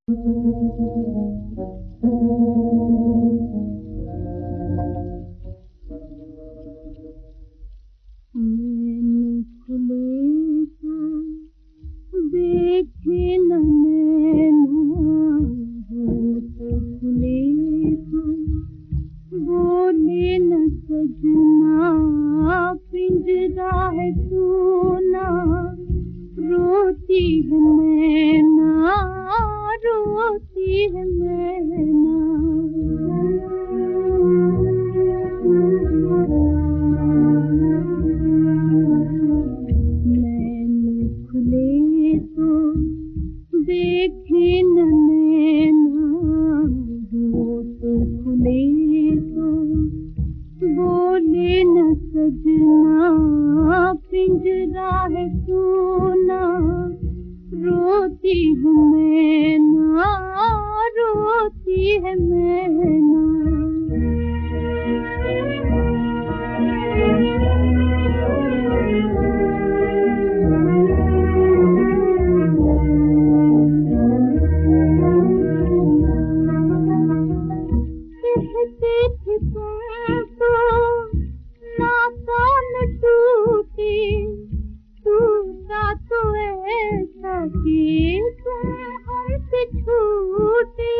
मैंने खुले तो देखे न नैना, होठ खुले तो बोले न सजना, पिंजरा है सोना, रोती है मैना, रोती है मैना। मैंने खुले तो देखे न नैना, होठ खुले तो बोले न सजना, पिंजरा है सोना, रोती है मैना, रोती है मैना। कहते थे तुमको नाता न टूटे, टूटा तो ऐसा कि तुम हमसे छूटे।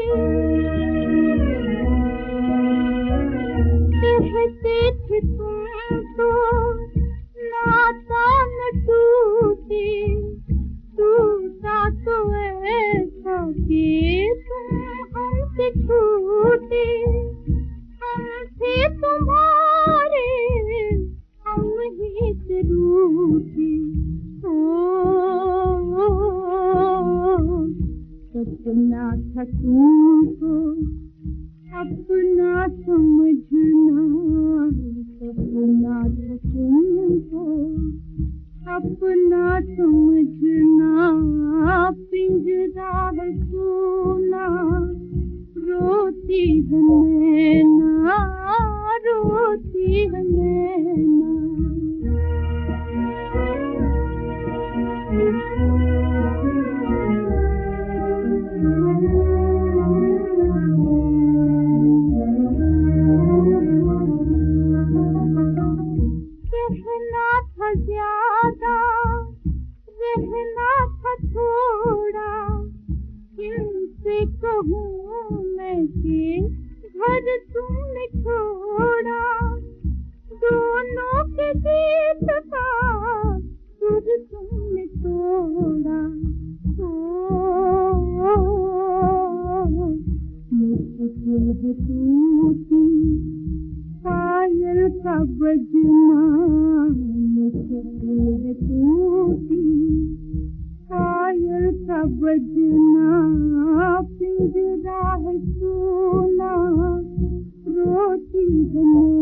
कहते थे तुमको नाता न टूटे, टूटा तो ऐसा कि तुम हमसे छूटे। हमसे तुम्हारे हम ही से रूठे, सपना था तुमको अपना समझना, सपना था तुमको अपना समझना, पिंजरा है सोना, रोती है मैना, रोती है मैना। कहना था ज्यादा, रहना था थोड़ा, किनसे कहूँ मैं कि घर तुमने छोड़ा। दोनों के गीत का सुर तुमने तोड़ा। मुश्किल है टूटी पायल का बजना, मुश्किल है टूटी पायल का बजना, पिंजरा है सोना, रोती है